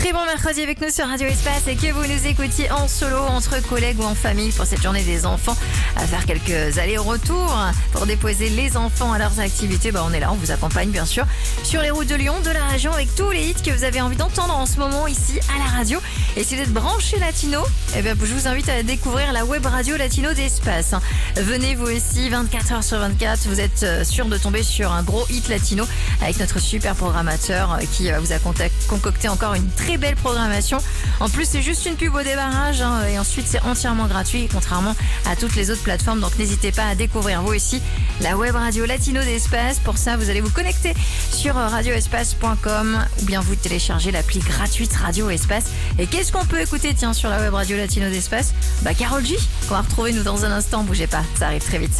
Très bon mercredi avec nous sur Radio Espace et que vous nous écoutiez en solo, entre collègues ou en famille pour cette journée des enfants, à faire quelques allers-retours pour déposer les enfants à leurs activités. On est là, on vous accompagne bien sûr sur les routes de Lyon, de la région, avec tous les hits que vous avez envie d'entendre en ce moment ici à la radio. Et si vous êtes branché latino, je vous invite à découvrir la web radio latino d'Espace. Venez vous aussi 24h sur 24, vous êtes sûr de tomber sur un gros hit latino avec notre super programmateur qui vous a concocté encore une très belle programmation. En plus, c'est juste une pub au démarrage et ensuite c'est entièrement gratuit, contrairement à toutes les autres plateformes. Donc n'hésitez pas à découvrir vous aussi la web radio latino d'Espace. Pour ça, vous allez vous connecter sur radioespace.com ou bien vous téléchargez l'appli gratuite Radio Espace. Et qu'est-ce qu'on peut écouter sur la web radio latino d'Espace? Karol G, qu'on va retrouver nous dans un instant. Bougez pas, ça arrive très vite.